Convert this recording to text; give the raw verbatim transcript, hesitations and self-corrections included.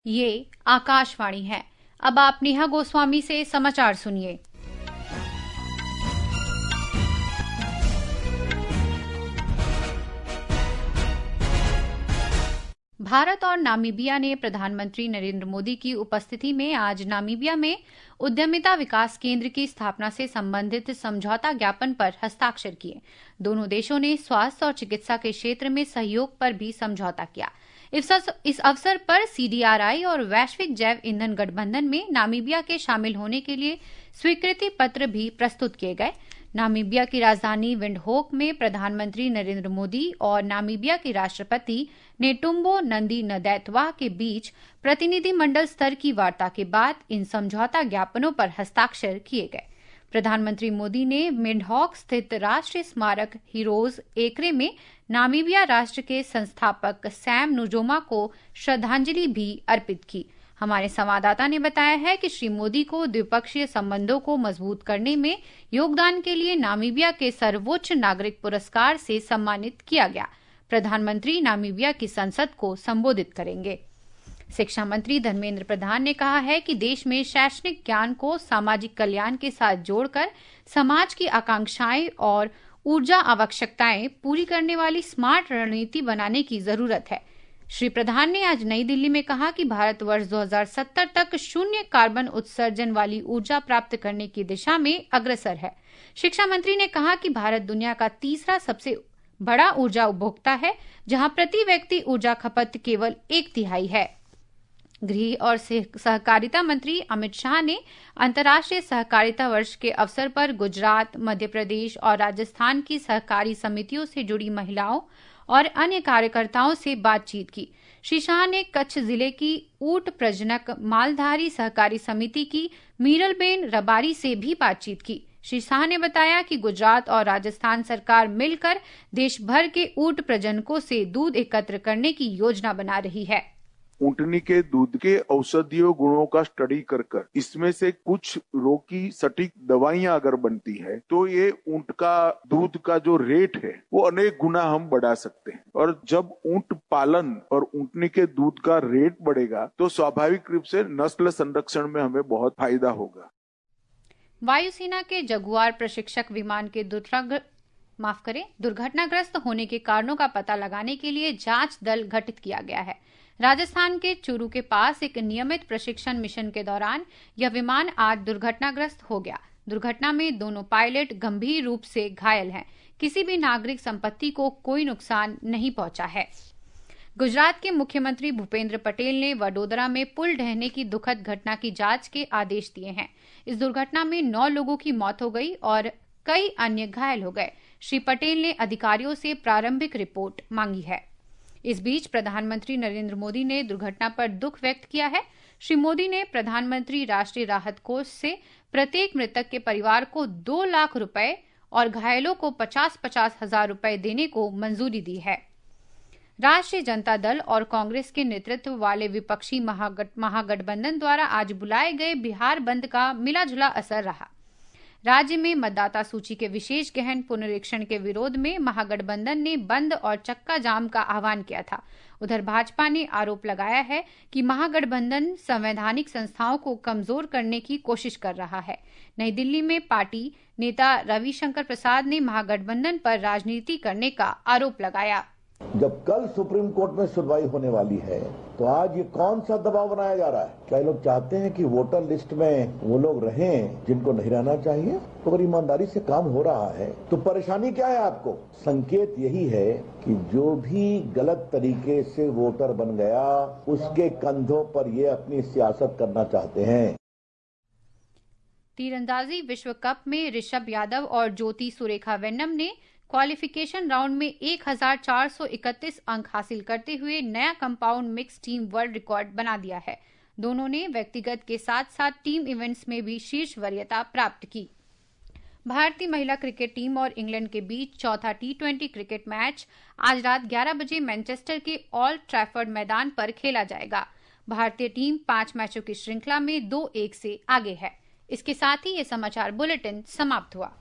ये आकाशवाणी है। अब आप नेहा गोस्वामी से समाचार सुनिए। भारत और नामीबिया ने प्रधानमंत्री नरेंद्र मोदी की उपस्थिति में आज नामीबिया में उद्यमिता विकास केंद्र की स्थापना से संबंधित समझौता ज्ञापन पर हस्ताक्षर किए। दोनों देशों ने स्वास्थ्य और चिकित्सा के क्षेत्र में सहयोग पर भी समझौता किया। इस अवसर पर सीडीआरआई और वैश्विक जैव ईंधन गठबंधन में नामीबिया के शामिल होने के लिए स्वीकृति पत्र भी प्रस्तुत किए गए। नामीबिया की राजधानी विंडहोक में प्रधानमंत्री नरेंद्र मोदी और नामीबिया के राष्ट्रपति नेटुम्बो नंदी नदैतवा के बीच प्रतिनिधिमंडल स्तर की वार्ता के बाद इन समझौता ज्ञापनों पर हस्ताक्षर किए गए। प्रधानमंत्री मोदी ने विंडहोक स्थित राष्ट्रीय स्मारक हीरोज एकरे में नामीबिया राष्ट्र के संस्थापक सैम नुजोमा को श्रद्धांजलि भी अर्पित की। हमारे संवाददाता ने बताया है कि श्री मोदी को द्विपक्षीय संबंधों को मजबूत करने में योगदान के लिए नामीबिया के सर्वोच्च नागरिक पुरस्कार से सम्मानित किया गया। प्रधानमंत्री नामीबिया की संसद को संबोधित करेंगे। शिक्षा मंत्री धर्मेंद्र प्रधान ने कहा है कि देश में शैक्षणिक ज्ञान को सामाजिक कल्याण के साथ जोड़कर समाज की आकांक्षाएं और ऊर्जा आवश्यकताएं पूरी करने वाली स्मार्ट रणनीति बनाने की जरूरत है। श्री प्रधान ने आज नई दिल्ली में कहा कि भारत वर्ष दो हज़ार सत्तर तक शून्य कार्बन उत्सर्जन वाली ऊर्जा प्राप्त करने की दिशा में अग्रसर है। शिक्षा मंत्री ने कहा कि भारत दुनिया का तीसरा सबसे बड़ा ऊर्जा उपभोक्ता है, जहां प्रति व्यक्ति ऊर्जा खपत केवल एक तिहाई है। गृह और सहकारिता मंत्री अमित शाह ने अंतर्राष्ट्रीय सहकारिता वर्ष के अवसर पर गुजरात, मध्य प्रदेश और राजस्थान की सहकारी समितियों से जुड़ी महिलाओं और अन्य कार्यकर्ताओं से बातचीत की। श्री शाह ने कच्छ जिले की ऊंट प्रजनक मालधारी सहकारी समिति की मीरलबेन रबारी से भी बातचीत की। श्री शाह ने बताया कि गुजरात और राजस्थान सरकार मिलकर देश भर के ऊंट प्रजनकों से दूध एकत्र करने की योजना बना रही है। ऊँटनी के दूध के औषधीय गुणों का स्टडी कर कर इसमें से कुछ रोग की सटीक दवाइयां अगर बनती है तो ये ऊँट का दूध का जो रेट है वो अनेक गुना हम बढ़ा सकते हैं। और जब ऊँट पालन और ऊँटनी के दूध का रेट बढ़ेगा तो स्वाभाविक रूप से नस्ल संरक्षण में हमें बहुत फायदा होगा। वायुसेना के जगुआर प्रशिक्षक विमान के दुर्घटना माफ करें दुर्घटनाग्रस्त होने के कारणों का पता लगाने के लिए जांच दल गठित किया गया है। राजस्थान के चूरू के पास एक नियमित प्रशिक्षण मिशन के दौरान यह विमान आज दुर्घटनाग्रस्त हो गया। दुर्घटना में दोनों पायलट गंभीर रूप से घायल हैं। किसी भी नागरिक संपत्ति को कोई नुकसान नहीं पहुंचा है। गुजरात के मुख्यमंत्री भूपेंद्र पटेल ने वडोदरा में पुल ढहने की दुखद घटना की जांच के आदेश दिए हैं। इस दुर्घटना में नौ लोगों की मौत हो गई और कई अन्य घायल हो गए। श्री पटेल ने अधिकारियों से प्रारंभिक रिपोर्ट मांगी है। इस बीच प्रधानमंत्री नरेंद्र मोदी ने दुर्घटना पर दुख व्यक्त किया है। श्री मोदी ने प्रधानमंत्री राष्ट्रीय राहत कोष से प्रत्येक मृतक के परिवार को दो लाख रुपए और घायलों को पचास पचास हजार रुपए देने को मंजूरी दी है। राष्ट्रीय जनता दल और कांग्रेस के नेतृत्व वाले विपक्षी महागठबंधन द्वारा आज बुलाए गए बिहार बंद का मिला-जुला असर रहा। राज्य में मतदाता सूची के विशेष गहन पुनरीक्षण के विरोध में महागठबंधन ने बंद और चक्का जाम का आह्वान किया था। उधर भाजपा ने आरोप लगाया है कि महागठबंधन संवैधानिक संस्थाओं को कमजोर करने की कोशिश कर रहा है। नई दिल्ली में पार्टी नेता रविशंकर प्रसाद ने महागठबंधन पर राजनीति करने का आरोप लगाया। जब कल सुप्रीम कोर्ट में सुनवाई होने वाली है तो आज ये कौन सा दबाव बनाया जा रहा है? क्या लोग चाहते हैं कि वोटर लिस्ट में वो लोग रहें जिनको नहीं रहना चाहिए? तो अगर ईमानदारी से काम हो रहा है तो परेशानी क्या है आपको? संकेत यही है कि जो भी गलत तरीके से वोटर बन गया उसके कंधों पर ये अपनी सियासत करना चाहते हैं। तीरंदाजी विश्व कप में ऋषभ यादव और ज्योति सुरेखा वेन्नम ने क्वालिफिकेशन राउंड में एक हज़ार चार सौ इकतीस अंक हासिल करते हुए नया compound mix team world record बना दिया है। दोनों ने व्यक्तिगत के साथ साथ टीम इवेंट्स में भी शीर्ष वरीयता प्राप्त की। भारतीय महिला क्रिकेट टीम और इंग्लैंड के बीच चौथा टी ट्वेंटी क्रिकेट मैच आज रात ग्यारह बजे मैनचेस्टर के ओल्ड ट्रैफर्ड मैदान पर खेला जाएगा। भारतीय टीम पांच मैचों की श्रृंखला में दो एक से आगे है। इसके साथ ही ये समाचार बुलेटिन समाप्त हुआ।